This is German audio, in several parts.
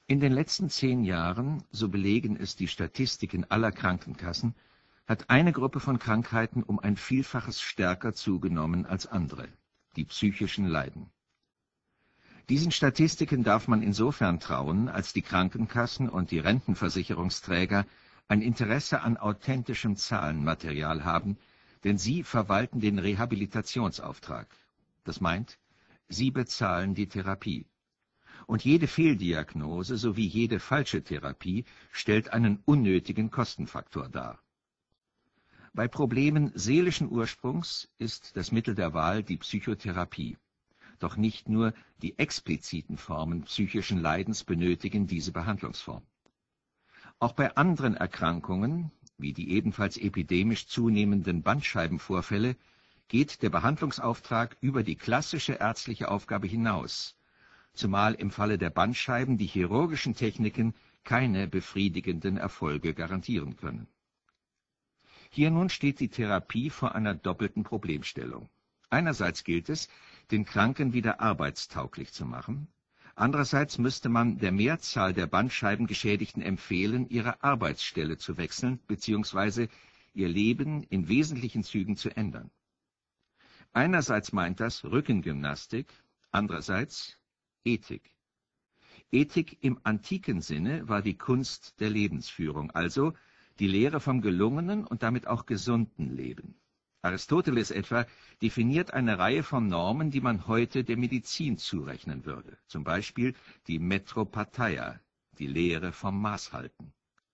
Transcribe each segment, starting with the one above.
In den letzten 10 Jahren, so belegen es die Statistiken aller Krankenkassen, hat eine Gruppe von Krankheiten um ein Vielfaches stärker zugenommen als andere, die psychischen Leiden. Diesen Statistiken darf man insofern trauen, als die Krankenkassen und die Rentenversicherungsträger ein Interesse an authentischem Zahlenmaterial haben, denn sie verwalten den Rehabilitationsauftrag. Das meint, sie bezahlen die Therapie. Und jede Fehldiagnose sowie jede falsche Therapie stellt einen unnötigen Kostenfaktor dar. Bei Problemen seelischen Ursprungs ist das Mittel der Wahl die Psychotherapie. Doch nicht nur die expliziten Formen psychischen Leidens benötigen diese Behandlungsform. Auch bei anderen Erkrankungen, wie die ebenfalls epidemisch zunehmenden Bandscheibenvorfälle, geht der Behandlungsauftrag über die klassische ärztliche Aufgabe hinaus, zumal im Falle der Bandscheiben die chirurgischen Techniken keine befriedigenden Erfolge garantieren können. Hier nun steht die Therapie vor einer doppelten Problemstellung. Einerseits gilt es, den Kranken wieder arbeitstauglich zu machen. Andererseits müsste man der Mehrzahl der Bandscheibengeschädigten empfehlen, ihre Arbeitsstelle zu wechseln bzw. ihr Leben in wesentlichen Zügen zu ändern. Einerseits meint das Rückengymnastik, andererseits Ethik. Ethik im antiken Sinne war die Kunst der Lebensführung, also die Lehre vom gelungenen und damit auch gesunden Leben. Aristoteles etwa definiert eine Reihe von Normen, die man heute der Medizin zurechnen würde, zum Beispiel die Metropatheia, die Lehre vom Maßhalten.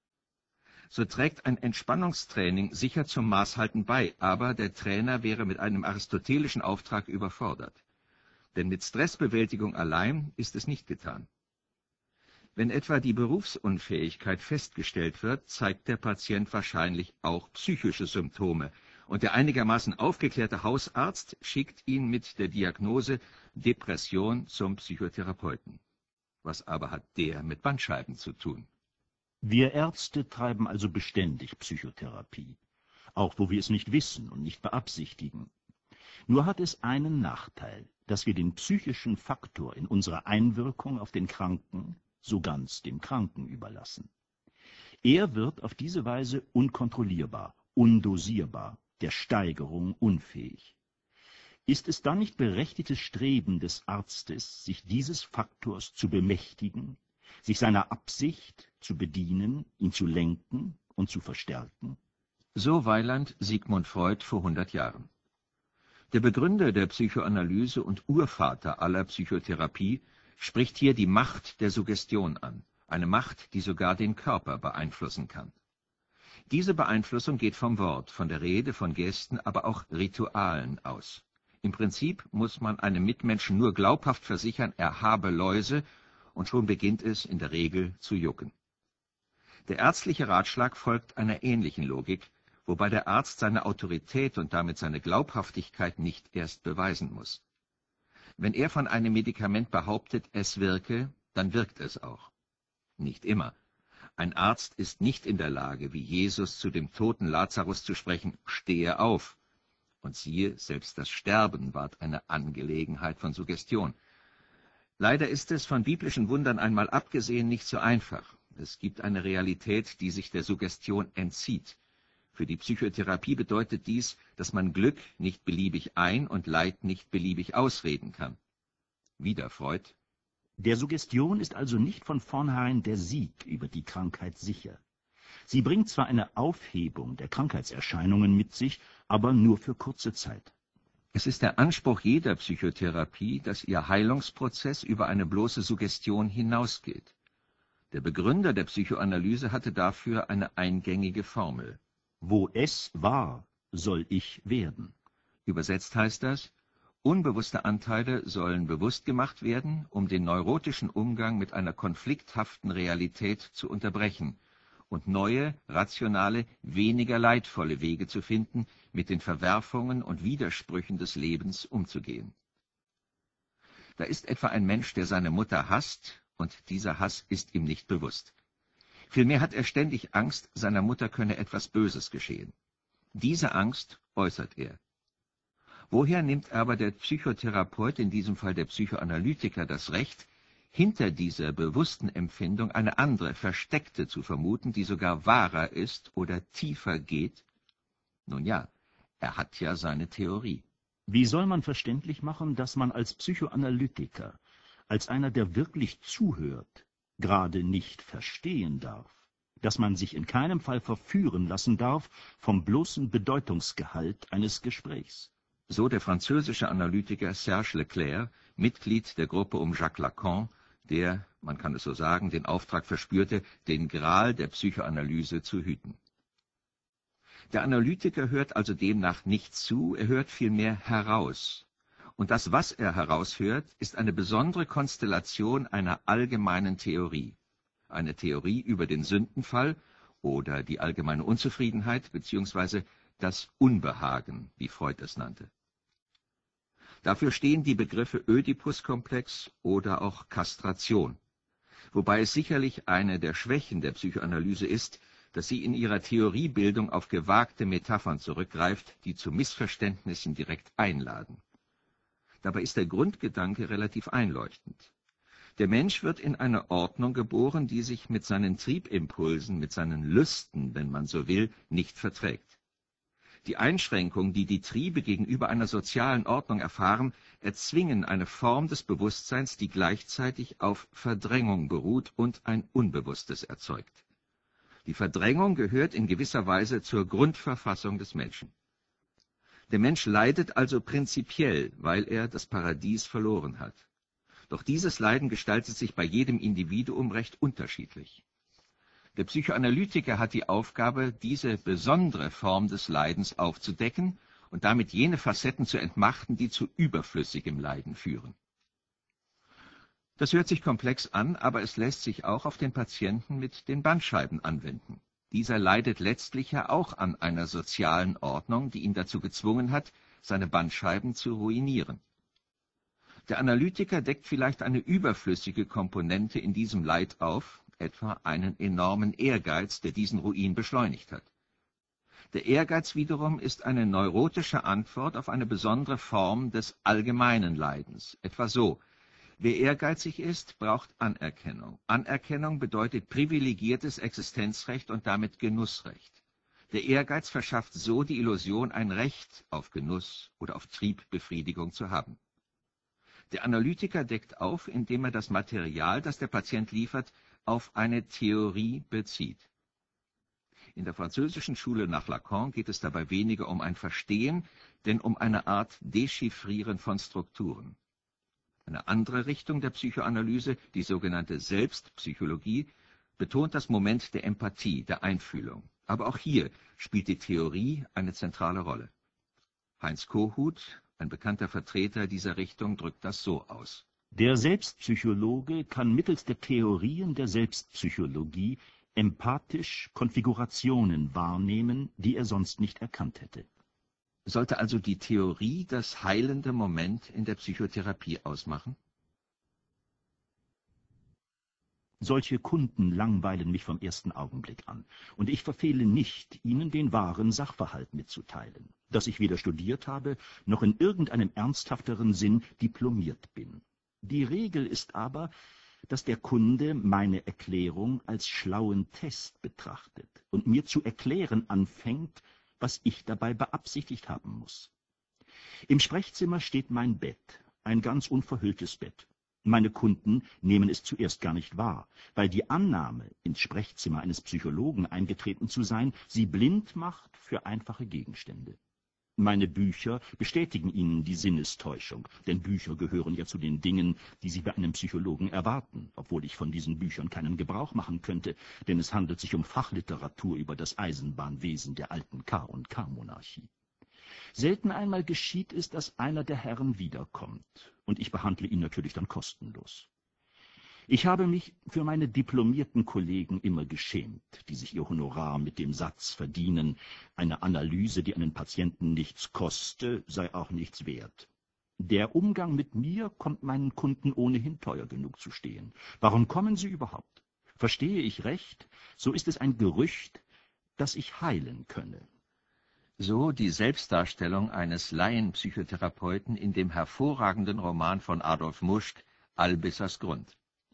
So trägt ein Entspannungstraining sicher zum Maßhalten bei, aber der Trainer wäre mit einem aristotelischen Auftrag überfordert. Denn mit Stressbewältigung allein ist es nicht getan. Wenn etwa die Berufsunfähigkeit festgestellt wird, zeigt der Patient wahrscheinlich auch psychische Symptome, und der einigermaßen aufgeklärte Hausarzt schickt ihn mit der Diagnose Depression zum Psychotherapeuten. Was aber hat der mit Bandscheiben zu tun? Wir Ärzte treiben also beständig Psychotherapie, auch wo wir es nicht wissen und nicht beabsichtigen. Nur hat es einen Nachteil, dass wir den psychischen Faktor in unserer Einwirkung auf den Kranken so ganz dem Kranken überlassen. Er wird auf diese Weise unkontrollierbar, undosierbar, der Steigerung unfähig. Ist es dann nicht berechtigtes Streben des Arztes, sich dieses Faktors zu bemächtigen, sich seiner Absicht zu bedienen, ihn zu lenken und zu verstärken? So Weiland Sigmund Freud vor 100 Jahren. Der Begründer der Psychoanalyse und Urvater aller Psychotherapie spricht hier die Macht der Suggestion an, eine Macht, die sogar den Körper beeinflussen kann. Diese Beeinflussung geht vom Wort, von der Rede, von Gesten, aber auch Ritualen aus. Im Prinzip muss man einem Mitmenschen nur glaubhaft versichern, er habe Läuse, und schon beginnt es in der Regel zu jucken. Der ärztliche Ratschlag folgt einer ähnlichen Logik, wobei der Arzt seine Autorität und damit seine Glaubhaftigkeit nicht erst beweisen muss. Wenn er von einem Medikament behauptet, es wirke, dann wirkt es auch. Nicht immer. Ein Arzt ist nicht in der Lage, wie Jesus zu dem toten Lazarus zu sprechen, stehe auf. Und siehe, selbst das Sterben ward eine Angelegenheit von Suggestion. Leider ist es, von biblischen Wundern einmal abgesehen, nicht so einfach. Es gibt eine Realität, die sich der Suggestion entzieht. Für die Psychotherapie bedeutet dies, dass man Glück nicht beliebig ein- und Leid nicht beliebig ausreden kann. Wieder Freud. Der Suggestion ist also nicht von vornherein der Sieg über die Krankheit sicher. Sie bringt zwar eine Aufhebung der Krankheitserscheinungen mit sich, aber nur für kurze Zeit. Es ist der Anspruch jeder Psychotherapie, dass ihr Heilungsprozess über eine bloße Suggestion hinausgeht. Der Begründer der Psychoanalyse hatte dafür eine eingängige Formel. Wo es war, soll ich werden. Übersetzt heißt das, unbewusste Anteile sollen bewusst gemacht werden, um den neurotischen Umgang mit einer konflikthaften Realität zu unterbrechen und neue, rationale, weniger leidvolle Wege zu finden, mit den Verwerfungen und Widersprüchen des Lebens umzugehen. Da ist etwa ein Mensch, der seine Mutter hasst, und dieser Hass ist ihm nicht bewusst. Vielmehr hat er ständig Angst, seiner Mutter könne etwas Böses geschehen. Diese Angst äußert er. Woher nimmt aber der Psychotherapeut, in diesem Fall der Psychoanalytiker, das Recht, hinter dieser bewussten Empfindung eine andere, versteckte zu vermuten, die sogar wahrer ist oder tiefer geht? Nun ja, er hat ja seine Theorie. Wie soll man verständlich machen, dass man als Psychoanalytiker, als einer, der wirklich zuhört, gerade nicht verstehen darf, dass man sich in keinem Fall verführen lassen darf vom bloßen Bedeutungsgehalt eines Gesprächs? So der französische Analytiker Serge Leclerc, Mitglied der Gruppe um Jacques Lacan, der, man kann es so sagen, den Auftrag verspürte, den Gral der Psychoanalyse zu hüten. Der Analytiker hört also demnach nicht zu, er hört vielmehr heraus. Und das, was er heraushört, ist eine besondere Konstellation einer allgemeinen Theorie. Eine Theorie über den Sündenfall oder die allgemeine Unzufriedenheit bzw. das Unbehagen, wie Freud es nannte. Dafür stehen die Begriffe Ödipus-Komplex oder auch Kastration, wobei es sicherlich eine der Schwächen der Psychoanalyse ist, dass sie in ihrer Theoriebildung auf gewagte Metaphern zurückgreift, die zu Missverständnissen direkt einladen. Dabei ist der Grundgedanke relativ einleuchtend. Der Mensch wird in eine Ordnung geboren, die sich mit seinen Triebimpulsen, mit seinen Lüsten, wenn man so will, nicht verträgt. Die Einschränkungen, die die Triebe gegenüber einer sozialen Ordnung erfahren, erzwingen eine Form des Bewusstseins, die gleichzeitig auf Verdrängung beruht und ein Unbewusstes erzeugt. Die Verdrängung gehört in gewisser Weise zur Grundverfassung des Menschen. Der Mensch leidet also prinzipiell, weil er das Paradies verloren hat. Doch dieses Leiden gestaltet sich bei jedem Individuum recht unterschiedlich. Der Psychoanalytiker hat die Aufgabe, diese besondere Form des Leidens aufzudecken und damit jene Facetten zu entmachten, die zu überflüssigem Leiden führen. Das hört sich komplex an, aber es lässt sich auch auf den Patienten mit den Bandscheiben anwenden. Dieser leidet letztlich ja auch an einer sozialen Ordnung, die ihn dazu gezwungen hat, seine Bandscheiben zu ruinieren. Der Analytiker deckt vielleicht eine überflüssige Komponente in diesem Leid auf, etwa einen enormen Ehrgeiz, der diesen Ruin beschleunigt hat. Der Ehrgeiz wiederum ist eine neurotische Antwort auf eine besondere Form des allgemeinen Leidens, etwa so: Wer ehrgeizig ist, braucht Anerkennung. Anerkennung bedeutet privilegiertes Existenzrecht und damit Genussrecht. Der Ehrgeiz verschafft so die Illusion, ein Recht auf Genuss oder auf Triebbefriedigung zu haben. Der Analytiker deckt auf, indem er das Material, das der Patient liefert, auf eine Theorie bezieht. In der französischen Schule nach Lacan geht es dabei weniger um ein Verstehen, denn um eine Art Dechiffrieren von Strukturen. Eine andere Richtung der Psychoanalyse, die sogenannte Selbstpsychologie, betont das Moment der Empathie, der Einfühlung. Aber auch hier spielt die Theorie eine zentrale Rolle. Heinz Kohut, ein bekannter Vertreter dieser Richtung, drückt das so aus: Der Selbstpsychologe kann mittels der Theorien der Selbstpsychologie empathisch Konfigurationen wahrnehmen, die er sonst nicht erkannt hätte. Sollte also die Theorie das heilende Moment in der Psychotherapie ausmachen? Solche Kunden langweilen mich vom ersten Augenblick an, und ich verfehle nicht, ihnen den wahren Sachverhalt mitzuteilen, dass ich weder studiert habe, noch in irgendeinem ernsthafteren Sinn diplomiert bin. Die Regel ist aber, dass der Kunde meine Erklärung als schlauen Test betrachtet und mir zu erklären anfängt, was ich dabei beabsichtigt haben muss. Im Sprechzimmer steht mein Bett, ein ganz unverhülltes Bett. Meine Kunden nehmen es zuerst gar nicht wahr, weil die Annahme, ins Sprechzimmer eines Psychologen eingetreten zu sein, sie blind macht für einfache Gegenstände. Meine Bücher bestätigen ihnen die Sinnestäuschung, denn Bücher gehören ja zu den Dingen, die sie bei einem Psychologen erwarten, obwohl ich von diesen Büchern keinen Gebrauch machen könnte, denn es handelt sich um Fachliteratur über das Eisenbahnwesen der alten K&K-Monarchie. Selten einmal geschieht es, dass einer der Herren wiederkommt, und ich behandle ihn natürlich dann kostenlos. Ich habe mich für meine diplomierten Kollegen immer geschämt, die sich ihr Honorar mit dem Satz verdienen, eine Analyse, die einen Patienten nichts koste, sei auch nichts wert. Der Umgang mit mir kommt meinen Kunden ohnehin teuer genug zu stehen. Warum kommen sie überhaupt? Verstehe ich recht, so ist es ein Gerücht, dass ich heilen könne. So die Selbstdarstellung eines Laienpsychotherapeuten in dem hervorragenden Roman von Adolf Muschk, Albissers Grund.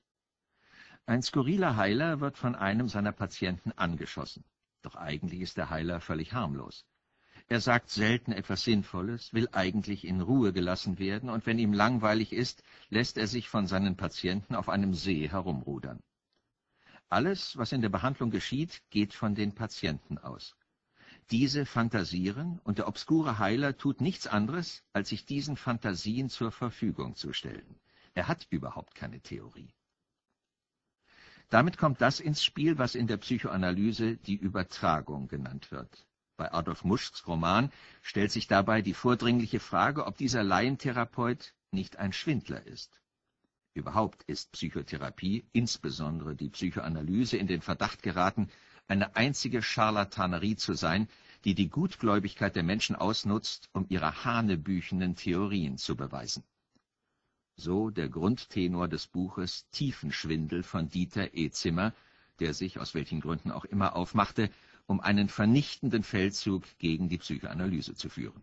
Ein skurriler Heiler wird von einem seiner Patienten angeschossen. Doch eigentlich ist der Heiler völlig harmlos. Er sagt selten etwas Sinnvolles, will eigentlich in Ruhe gelassen werden, und wenn ihm langweilig ist, lässt er sich von seinen Patienten auf einem See herumrudern. Alles, was in der Behandlung geschieht, geht von den Patienten aus. Diese fantasieren, und der obskure Heiler tut nichts anderes, als sich diesen Fantasien zur Verfügung zu stellen. Er hat überhaupt keine Theorie. Damit kommt das ins Spiel, was in der Psychoanalyse die Übertragung genannt wird. Bei Adolf Muschks Roman stellt sich dabei die vordringliche Frage, ob dieser Laientherapeut nicht ein Schwindler ist. Überhaupt ist Psychotherapie, insbesondere die Psychoanalyse, in den Verdacht geraten, eine einzige Scharlatanerie zu sein, die die Gutgläubigkeit der Menschen ausnutzt, um ihre hanebüchenen Theorien zu beweisen. So der Grundtenor des Buches Tiefenschwindel von Dieter E. Zimmer, der sich aus welchen Gründen auch immer aufmachte, um einen vernichtenden Feldzug gegen die Psychoanalyse zu führen.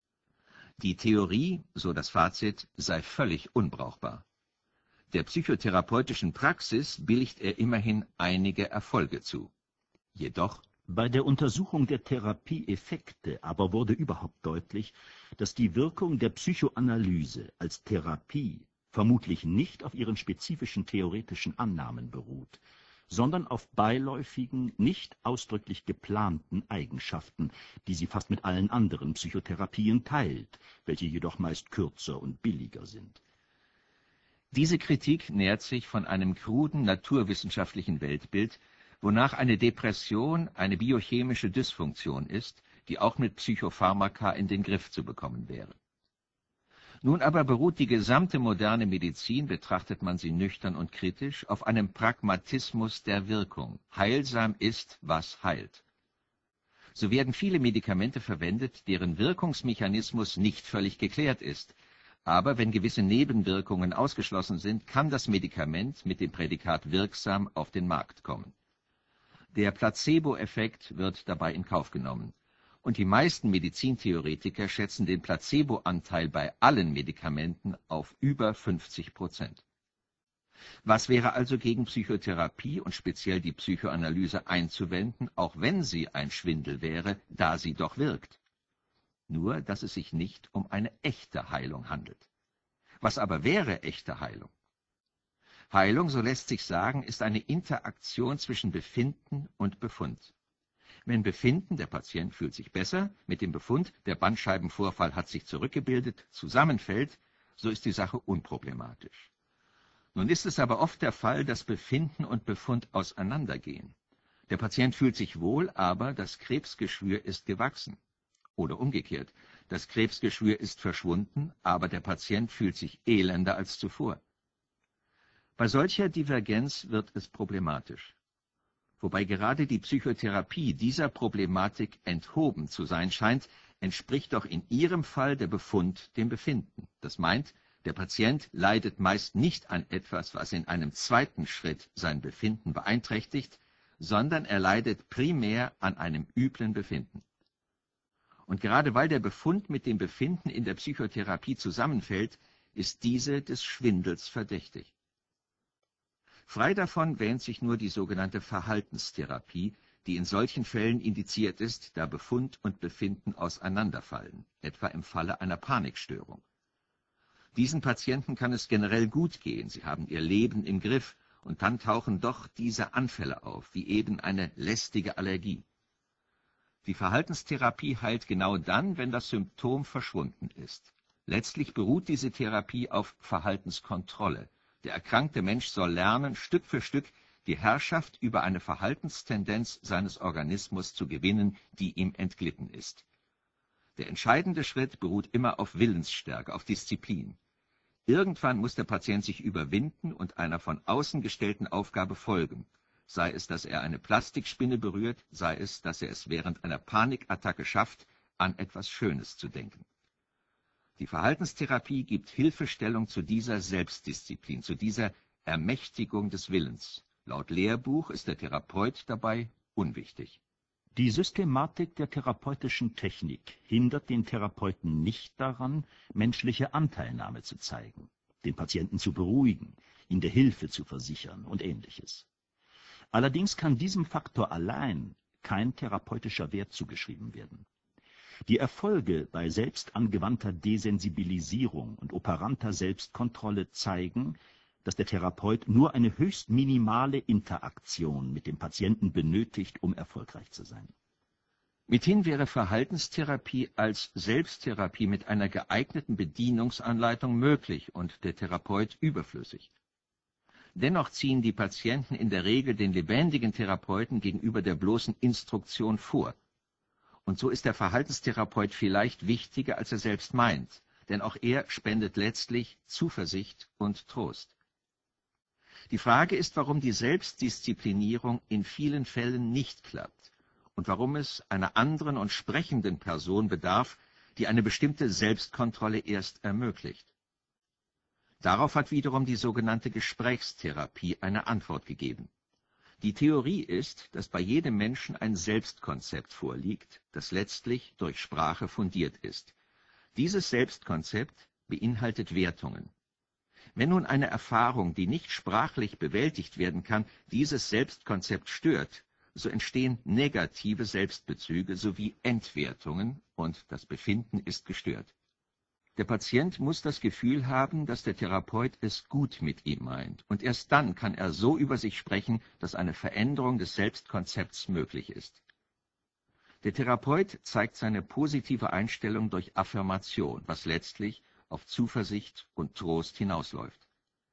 Die Theorie, so das Fazit, sei völlig unbrauchbar. Der psychotherapeutischen Praxis billigt er immerhin einige Erfolge zu. Jedoch bei der Untersuchung der Therapieeffekte aber wurde überhaupt deutlich, dass die Wirkung der Psychoanalyse als Therapie vermutlich nicht auf ihren spezifischen theoretischen Annahmen beruht, sondern auf beiläufigen, nicht ausdrücklich geplanten Eigenschaften, die sie fast mit allen anderen Psychotherapien teilt, welche jedoch meist kürzer und billiger sind. Diese Kritik nährt sich von einem kruden naturwissenschaftlichen Weltbild, wonach eine Depression eine biochemische Dysfunktion ist, die auch mit Psychopharmaka in den Griff zu bekommen wäre. Nun aber beruht die gesamte moderne Medizin, betrachtet man sie nüchtern und kritisch, auf einem Pragmatismus der Wirkung. Heilsam ist, was heilt. So werden viele Medikamente verwendet, deren Wirkungsmechanismus nicht völlig geklärt ist. Aber wenn gewisse Nebenwirkungen ausgeschlossen sind, kann das Medikament mit dem Prädikat wirksam auf den Markt kommen. Der Placebo-Effekt wird dabei in Kauf genommen. Und die meisten Medizintheoretiker schätzen den Placebo-Anteil bei allen Medikamenten auf über 50%. Was wäre also gegen Psychotherapie und speziell die Psychoanalyse einzuwenden, auch wenn sie ein Schwindel wäre, da sie doch wirkt? Nur, dass es sich nicht um eine echte Heilung handelt. Was aber wäre echte Heilung? Heilung, so lässt sich sagen, ist eine Interaktion zwischen Befinden und Befund. Wenn Befinden, der Patient fühlt sich besser, mit dem Befund, der Bandscheibenvorfall hat sich zurückgebildet, zusammenfällt, so ist die Sache unproblematisch. Nun ist es aber oft der Fall, dass Befinden und Befund auseinandergehen. Der Patient fühlt sich wohl, aber das Krebsgeschwür ist gewachsen. Oder umgekehrt, das Krebsgeschwür ist verschwunden, aber der Patient fühlt sich elender als zuvor. Bei solcher Divergenz wird es problematisch. Wobei gerade die Psychotherapie dieser Problematik enthoben zu sein scheint, entspricht doch in ihrem Fall der Befund dem Befinden. Das meint, der Patient leidet meist nicht an etwas, was in einem zweiten Schritt sein Befinden beeinträchtigt, sondern er leidet primär an einem üblen Befinden. Und gerade weil der Befund mit dem Befinden in der Psychotherapie zusammenfällt, ist diese des Schwindels verdächtig. Frei davon wähnt sich nur die sogenannte Verhaltenstherapie, die in solchen Fällen indiziert ist, da Befund und Befinden auseinanderfallen, etwa im Falle einer Panikstörung. Diesen Patienten kann es generell gut gehen, sie haben ihr Leben im Griff, und dann tauchen doch diese Anfälle auf, wie eben eine lästige Allergie. Die Verhaltenstherapie heilt genau dann, wenn das Symptom verschwunden ist. Letztlich beruht diese Therapie auf Verhaltenskontrolle. Der erkrankte Mensch soll lernen, Stück für Stück die Herrschaft über eine Verhaltenstendenz seines Organismus zu gewinnen, die ihm entglitten ist. Der entscheidende Schritt beruht immer auf Willensstärke, auf Disziplin. Irgendwann muss der Patient sich überwinden und einer von außen gestellten Aufgabe folgen. Sei es, dass er eine Plastikspinne berührt, sei es, dass er es während einer Panikattacke schafft, an etwas Schönes zu denken. Die Verhaltenstherapie gibt Hilfestellung zu dieser Selbstdisziplin, zu dieser Ermächtigung des Willens. Laut Lehrbuch ist der Therapeut dabei unwichtig. Die Systematik der therapeutischen Technik hindert den Therapeuten nicht daran, menschliche Anteilnahme zu zeigen, den Patienten zu beruhigen, ihm der Hilfe zu versichern und Ähnliches. Allerdings kann diesem Faktor allein kein therapeutischer Wert zugeschrieben werden. Die Erfolge bei selbstangewandter Desensibilisierung und operanter Selbstkontrolle zeigen, dass der Therapeut nur eine höchst minimale Interaktion mit dem Patienten benötigt, um erfolgreich zu sein. Mithin wäre Verhaltenstherapie als Selbsttherapie mit einer geeigneten Bedienungsanleitung möglich und der Therapeut überflüssig. Dennoch ziehen die Patienten in der Regel den lebendigen Therapeuten gegenüber der bloßen Instruktion vor. Und so ist der Verhaltenstherapeut vielleicht wichtiger, als er selbst meint, denn auch er spendet letztlich Zuversicht und Trost. Die Frage ist, warum die Selbstdisziplinierung in vielen Fällen nicht klappt und warum es einer anderen und sprechenden Person bedarf, die eine bestimmte Selbstkontrolle erst ermöglicht. Darauf hat wiederum die sogenannte Gesprächstherapie eine Antwort gegeben. Die Theorie ist, dass bei jedem Menschen ein Selbstkonzept vorliegt, das letztlich durch Sprache fundiert ist. Dieses Selbstkonzept beinhaltet Wertungen. Wenn nun eine Erfahrung, die nicht sprachlich bewältigt werden kann, dieses Selbstkonzept stört, so entstehen negative Selbstbezüge sowie Entwertungen und das Befinden ist gestört. Der Patient muss das Gefühl haben, dass der Therapeut es gut mit ihm meint, und erst dann kann er so über sich sprechen, dass eine Veränderung des Selbstkonzepts möglich ist. Der Therapeut zeigt seine positive Einstellung durch Affirmation, was letztlich auf Zuversicht und Trost hinausläuft.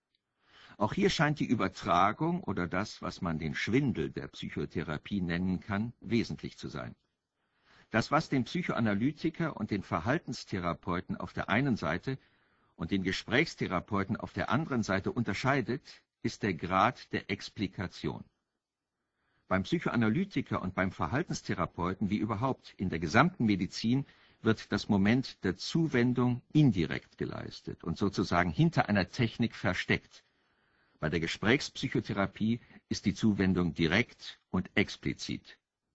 Auch hier scheint die Übertragung oder das, was man den Schwindel der Psychotherapie nennen kann, wesentlich zu sein. Das, was den Psychoanalytiker und den Verhaltenstherapeuten auf der einen Seite und den Gesprächstherapeuten auf der anderen Seite unterscheidet, ist der Grad der Explikation. Beim Psychoanalytiker und beim Verhaltenstherapeuten, wie überhaupt in der gesamten Medizin, wird das Moment der Zuwendung indirekt geleistet und sozusagen hinter einer Technik versteckt. Bei der Gesprächspsychotherapie ist die Zuwendung direkt und explizit.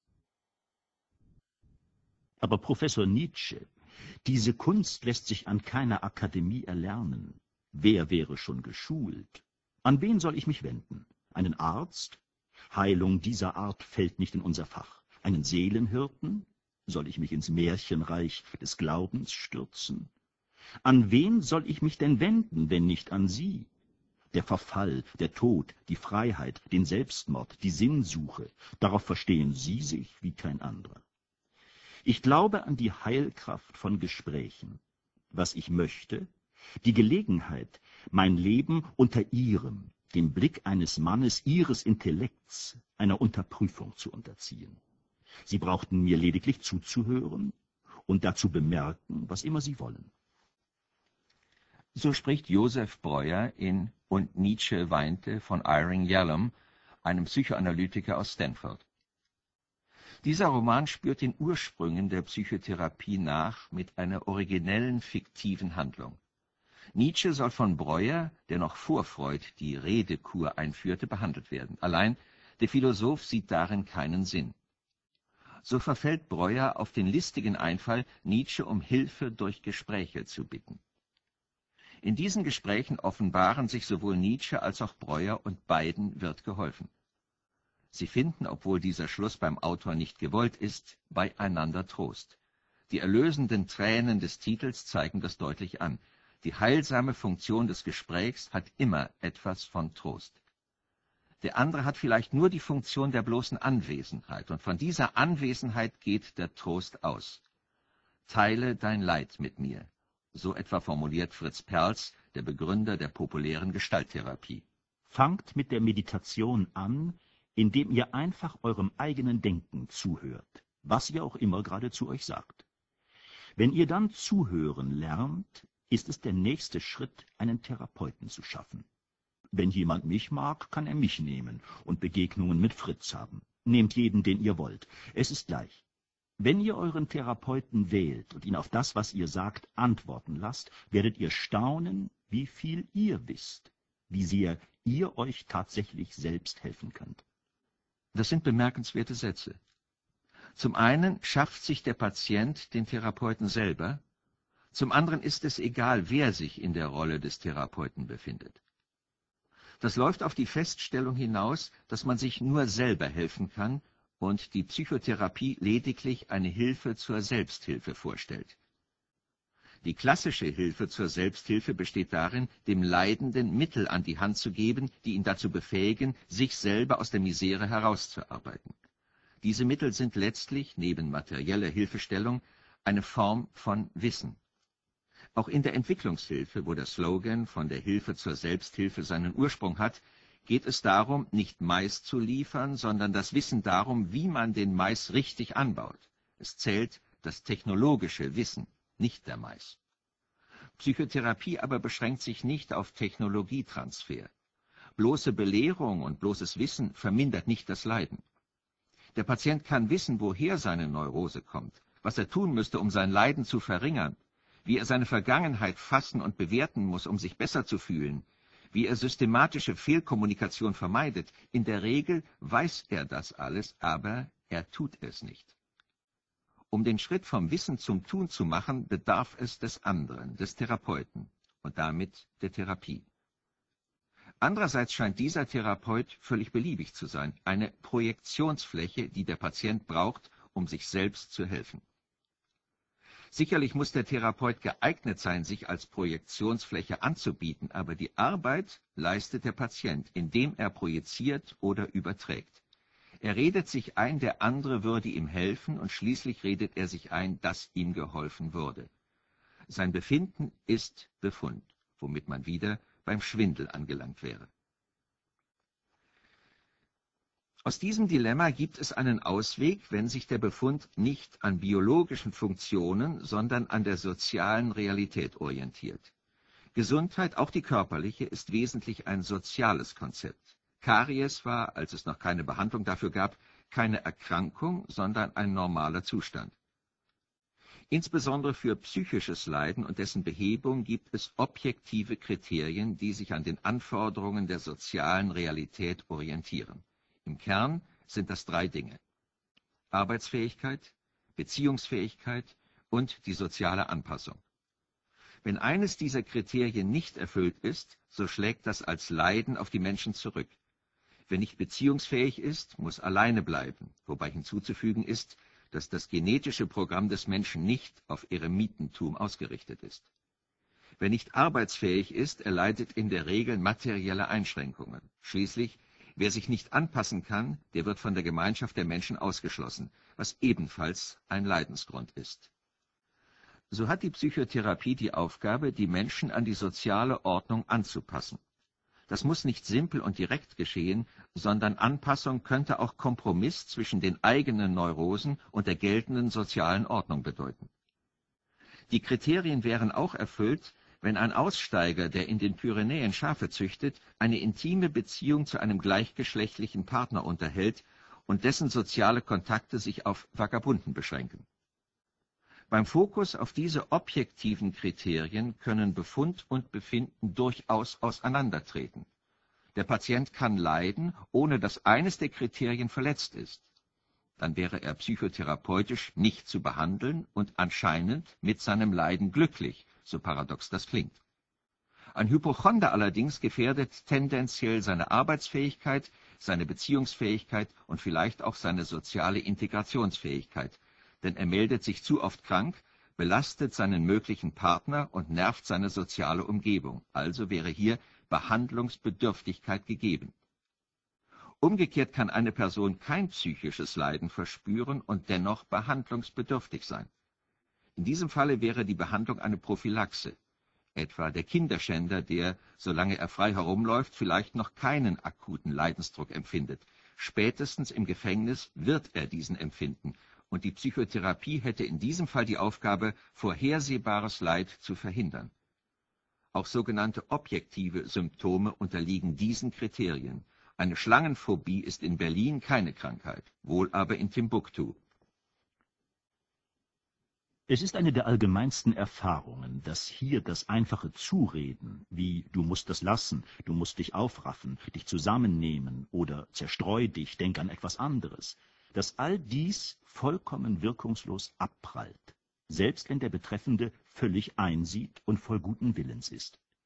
Aber Professor Nietzsche, diese Kunst lässt sich an keiner Akademie erlernen. Wer wäre schon geschult? An wen soll ich mich wenden? Einen Arzt? Heilung dieser Art fällt nicht in unser Fach. Einen Seelenhirten? Soll ich mich ins Märchenreich des Glaubens stürzen? An wen soll ich mich denn wenden, wenn nicht an Sie? Der Verfall, der Tod, die Freiheit, den Selbstmord, die Sinnsuche, darauf verstehen Sie sich wie kein anderer. Ich glaube an die Heilkraft von Gesprächen. Was ich möchte, die Gelegenheit, mein Leben unter Ihrem, dem Blick eines Mannes Ihres Intellekts, einer Unterprüfung zu unterziehen. Sie brauchten mir lediglich zuzuhören und dazu bemerken, was immer Sie wollen. So spricht Joseph Breuer in »Und Nietzsche weinte« von Irving Yalom, einem Psychoanalytiker aus Stanford. Dieser Roman spürt den Ursprüngen der Psychotherapie nach mit einer originellen, fiktiven Handlung. Nietzsche soll von Breuer, der noch vor Freud die Redekur einführte, behandelt werden. Allein der Philosoph sieht darin keinen Sinn. So verfällt Breuer auf den listigen Einfall, Nietzsche um Hilfe durch Gespräche zu bitten. In diesen Gesprächen offenbaren sich sowohl Nietzsche als auch Breuer und beiden wird geholfen. Sie finden, obwohl dieser Schluss beim Autor nicht gewollt ist, beieinander Trost. Die erlösenden Tränen des Titels zeigen das deutlich an. Die heilsame Funktion des Gesprächs hat immer etwas von Trost. Der andere hat vielleicht nur die Funktion der bloßen Anwesenheit, und von dieser Anwesenheit geht der Trost aus. Teile dein Leid mit mir. So etwa formuliert Fritz Perls, der Begründer der populären Gestalttherapie. Fangt mit der Meditation an, indem ihr einfach eurem eigenen Denken zuhört, was ihr auch immer gerade zu euch sagt. Wenn ihr dann zuhören lernt, ist es der nächste Schritt, einen Therapeuten zu schaffen. Wenn jemand mich mag, kann er mich nehmen und Begegnungen mit Fritz haben. Nehmt jeden, den ihr wollt. Es ist gleich. Wenn ihr euren Therapeuten wählt und ihn auf das, was ihr sagt, antworten lasst, werdet ihr staunen, wie viel ihr wisst, wie sehr ihr euch tatsächlich selbst helfen könnt. Das sind bemerkenswerte Sätze. Zum einen schafft sich der Patient den Therapeuten selber, zum anderen ist es egal, wer sich in der Rolle des Therapeuten befindet. Das läuft auf die Feststellung hinaus, dass man sich nur selber helfen kann und die Psychotherapie lediglich eine Hilfe zur Selbsthilfe vorstellt. Die klassische Hilfe zur Selbsthilfe besteht darin, dem Leidenden Mittel an die Hand zu geben, die ihn dazu befähigen, sich selber aus der Misere herauszuarbeiten. Diese Mittel sind letztlich, neben materieller Hilfestellung, eine Form von Wissen. Auch in der Entwicklungshilfe, wo der Slogan von der Hilfe zur Selbsthilfe seinen Ursprung hat, geht es darum, nicht Mais zu liefern, sondern das Wissen darum, wie man den Mais richtig anbaut. Es zählt das technologische Wissen, nicht der Mais. Psychotherapie aber beschränkt sich nicht auf Technologietransfer. Bloße Belehrung und bloßes Wissen vermindert nicht das Leiden. Der Patient kann wissen, woher seine Neurose kommt, was er tun müsste, um sein Leiden zu verringern, wie er seine Vergangenheit fassen und bewerten muss, um sich besser zu fühlen, wie er systematische Fehlkommunikation vermeidet. In der Regel weiß er das alles, aber er tut es nicht. Um den Schritt vom Wissen zum Tun zu machen, bedarf es des anderen, des Therapeuten und damit der Therapie. Andererseits scheint dieser Therapeut völlig beliebig zu sein, eine Projektionsfläche, die der Patient braucht, um sich selbst zu helfen. Sicherlich muss der Therapeut geeignet sein, sich als Projektionsfläche anzubieten, aber die Arbeit leistet der Patient, indem er projiziert oder überträgt. Er redet sich ein, der andere würde ihm helfen, und schließlich redet er sich ein, dass ihm geholfen würde. Sein Befinden ist Befund, womit man wieder beim Schwindel angelangt wäre. Aus diesem Dilemma gibt es einen Ausweg, wenn sich der Befund nicht an biologischen Funktionen, sondern an der sozialen Realität orientiert. Gesundheit, auch die körperliche, ist wesentlich ein soziales Konzept. Karies war, als es noch keine Behandlung dafür gab, keine Erkrankung, sondern ein normaler Zustand. Insbesondere für psychisches Leiden und dessen Behebung gibt es objektive Kriterien, die sich an den Anforderungen der sozialen Realität orientieren. Im Kern sind das 3 Dinge: Arbeitsfähigkeit, Beziehungsfähigkeit und die soziale Anpassung. Wenn eines dieser Kriterien nicht erfüllt ist, so schlägt das als Leiden auf die Menschen zurück. Wer nicht beziehungsfähig ist, muss alleine bleiben, wobei hinzuzufügen ist, dass das genetische Programm des Menschen nicht auf Eremitentum ausgerichtet ist. Wer nicht arbeitsfähig ist, erleidet in der Regel materielle Einschränkungen. Schließlich, wer sich nicht anpassen kann, der wird von der Gemeinschaft der Menschen ausgeschlossen, was ebenfalls ein Leidensgrund ist. So hat die Psychotherapie die Aufgabe, die Menschen an die soziale Ordnung anzupassen. Das muss nicht simpel und direkt geschehen, sondern Anpassung könnte auch Kompromiss zwischen den eigenen Neurosen und der geltenden sozialen Ordnung bedeuten. Die Kriterien wären auch erfüllt, wenn ein Aussteiger, der in den Pyrenäen Schafe züchtet, eine intime Beziehung zu einem gleichgeschlechtlichen Partner unterhält und dessen soziale Kontakte sich auf Vagabunden beschränken. Beim Fokus auf diese objektiven Kriterien können Befund und Befinden durchaus auseinandertreten. Der Patient kann leiden, ohne dass eines der Kriterien verletzt ist. Dann wäre er psychotherapeutisch nicht zu behandeln und anscheinend mit seinem Leiden glücklich, so paradox das klingt. Ein Hypochonder allerdings gefährdet tendenziell seine Arbeitsfähigkeit, seine Beziehungsfähigkeit und vielleicht auch seine soziale Integrationsfähigkeit, denn er meldet sich zu oft krank, belastet seinen möglichen Partner und nervt seine soziale Umgebung. Also wäre hier Behandlungsbedürftigkeit gegeben. Umgekehrt kann eine Person kein psychisches Leiden verspüren und dennoch behandlungsbedürftig sein. In diesem Falle wäre die Behandlung eine Prophylaxe, etwa der Kinderschänder, der, solange er frei herumläuft, vielleicht noch keinen akuten Leidensdruck empfindet. Spätestens im Gefängnis wird er diesen empfinden, und die Psychotherapie hätte in diesem Fall die Aufgabe, vorhersehbares Leid zu verhindern. Auch sogenannte objektive Symptome unterliegen diesen Kriterien. Eine Schlangenphobie ist in Berlin keine Krankheit, wohl aber in Timbuktu. Es ist eine der allgemeinsten Erfahrungen, dass hier das einfache Zureden, wie »du musst das lassen, du musst dich aufraffen, dich zusammennehmen« oder »zerstreu dich, denk an etwas anderes«, dass all dies vollkommen wirkungslos abprallt, selbst wenn der Betreffende völlig einsieht und voll guten Willens ist.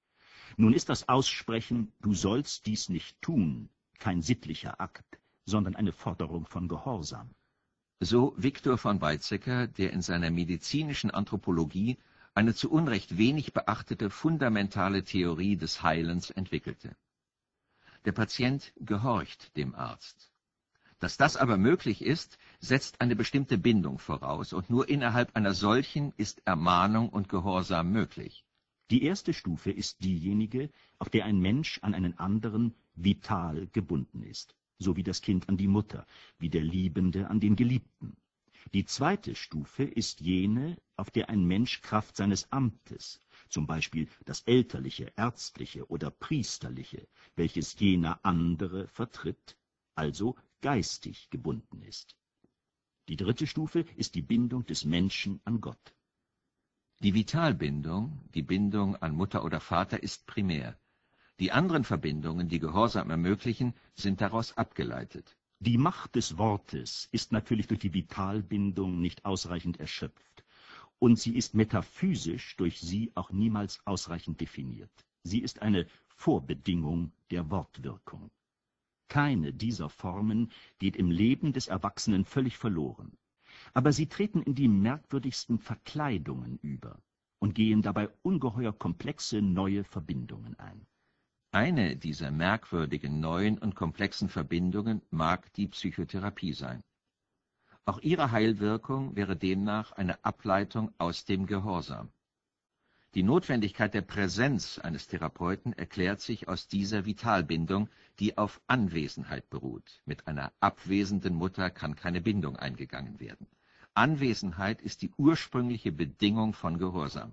Nun ist das Aussprechen, du sollst dies nicht tun, kein sittlicher Akt, sondern eine Forderung von Gehorsam. So Viktor von Weizsäcker, der in seiner medizinischen Anthropologie eine zu Unrecht wenig beachtete fundamentale Theorie des Heilens entwickelte. Der Patient gehorcht dem Arzt. Dass das aber möglich ist, setzt eine bestimmte Bindung voraus, und nur innerhalb einer solchen ist Ermahnung und Gehorsam möglich. Die erste Stufe ist diejenige, auf der ein Mensch an einen anderen vital gebunden ist, so wie das Kind an die Mutter, wie der Liebende an den Geliebten. Die zweite Stufe ist jene, auf der ein Mensch Kraft seines Amtes, zum Beispiel das elterliche, ärztliche oder priesterliche, welches jener andere vertritt, also geistig gebunden ist. Die dritte Stufe ist die Bindung des Menschen an Gott. Die Vitalbindung, die Bindung an Mutter oder Vater, ist primär. Die anderen Verbindungen, die Gehorsam ermöglichen, sind daraus abgeleitet. Die Macht des Wortes ist natürlich durch die Vitalbindung nicht ausreichend erschöpft, und sie ist metaphysisch durch sie auch niemals ausreichend definiert. Sie ist eine Vorbedingung der Wortwirkung. Keine dieser Formen geht im Leben des Erwachsenen völlig verloren, aber sie treten in die merkwürdigsten Verkleidungen über und gehen dabei ungeheuer komplexe neue Verbindungen ein. Eine dieser merkwürdigen, neuen und komplexen Verbindungen mag die Psychotherapie sein. Auch ihre Heilwirkung wäre demnach eine Ableitung aus dem Gehorsam. Die Notwendigkeit der Präsenz eines Therapeuten erklärt sich aus dieser Vitalbindung, die auf Anwesenheit beruht. Mit einer abwesenden Mutter kann keine Bindung eingegangen werden. Anwesenheit ist die ursprüngliche Bedingung von Gehorsam.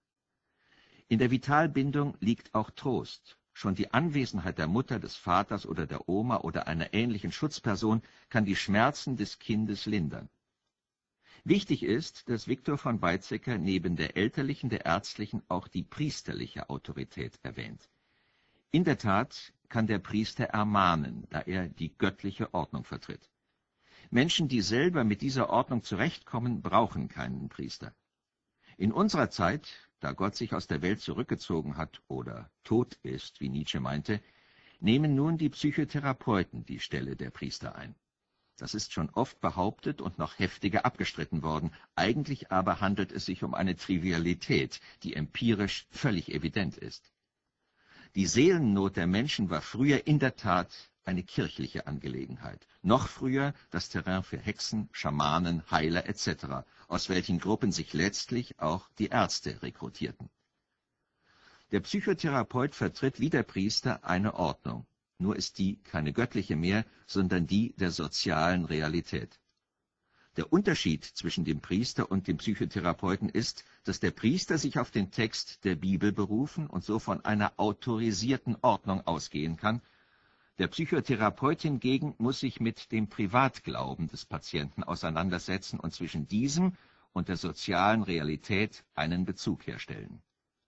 In der Vitalbindung liegt auch Trost. Schon die Anwesenheit der Mutter, des Vaters oder der Oma oder einer ähnlichen Schutzperson kann die Schmerzen des Kindes lindern. Wichtig ist, dass Viktor von Weizsäcker neben der elterlichen, der ärztlichen auch die priesterliche Autorität erwähnt. In der Tat kann der Priester ermahnen, da er die göttliche Ordnung vertritt. Menschen, die selber mit dieser Ordnung zurechtkommen, brauchen keinen Priester. In unserer Zeit, da Gott sich aus der Welt zurückgezogen hat oder tot ist, wie Nietzsche meinte, nehmen nun die Psychotherapeuten die Stelle der Priester ein. Das ist schon oft behauptet und noch heftiger abgestritten worden. Eigentlich aber handelt es sich um eine Trivialität, die empirisch völlig evident ist. Die Seelennot der Menschen war früher in der Tat eine kirchliche Angelegenheit. Noch früher das Terrain für Hexen, Schamanen, Heiler etc., aus welchen Gruppen sich letztlich auch die Ärzte rekrutierten. Der Psychotherapeut vertritt wie der Priester eine Ordnung. Nur ist die keine göttliche mehr, sondern die der sozialen Realität. Der Unterschied zwischen dem Priester und dem Psychotherapeuten ist, dass der Priester sich auf den Text der Bibel berufen und so von einer autorisierten Ordnung ausgehen kann. Der Psychotherapeut hingegen muss sich mit dem Privatglauben des Patienten auseinandersetzen und zwischen diesem und der sozialen Realität einen Bezug herstellen.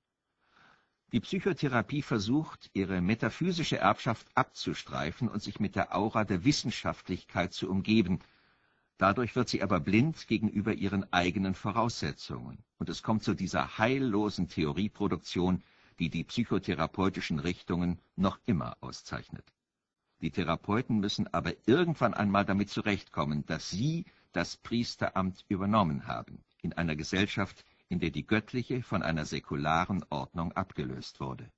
Die Psychotherapie versucht, ihre metaphysische Erbschaft abzustreifen und sich mit der Aura der Wissenschaftlichkeit zu umgeben. Dadurch wird sie aber blind gegenüber ihren eigenen Voraussetzungen. Und es kommt zu dieser heillosen Theorieproduktion, die die psychotherapeutischen Richtungen noch immer auszeichnet. Die Therapeuten müssen aber irgendwann einmal damit zurechtkommen, dass sie das Priesteramt übernommen haben, in einer Gesellschaft, in der die göttliche von einer säkularen Ordnung abgelöst wurde.